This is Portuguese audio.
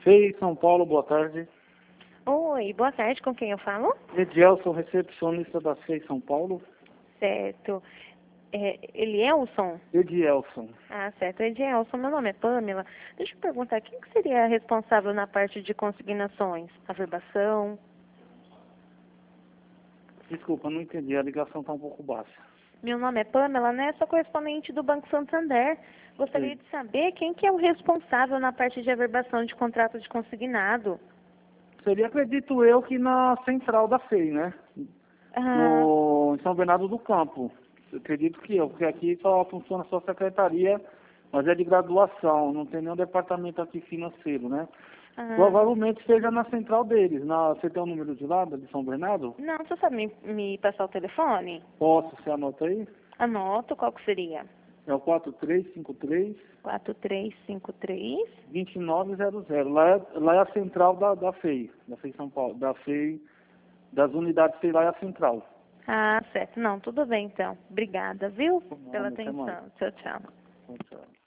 FEI São Paulo, boa tarde. Oi, boa tarde, com quem eu falo? Edielson, recepcionista da FEI São Paulo. Certo. Elielson? Edielson. Ah, certo. Edielson, meu nome é Pamela. Deixa eu perguntar, quem que seria responsável na parte de consignações? Averbação? Desculpa, não entendi, a ligação está um pouco baixa. Meu nome é Pamela, né? Sou correspondente do Banco Santander. Gostaria Sim. de saber quem que é o responsável na parte de averbação de contrato de consignado. Seria, acredito eu, que na central da FEI, né? Ah, Em São Bernardo do Campo. Eu acredito que porque aqui só funciona só a secretaria, mas é de graduação, não tem nenhum departamento aqui financeiro, né? Provavelmente seja na central deles. Você tem o número de lá, de São Bernardo? não, você sabe me passar o telefone? Posso, você anota aí? Anoto, qual que seria? É o 4353 4353. 2900. Lá é a central da FEI, da FEI São Paulo, da FEI, das unidades FEI, lá é a central. Ah, certo. Não, tudo bem então. Obrigada, viu? Pela Até mais. atenção. Tchau, tchau. Tchau, tchau.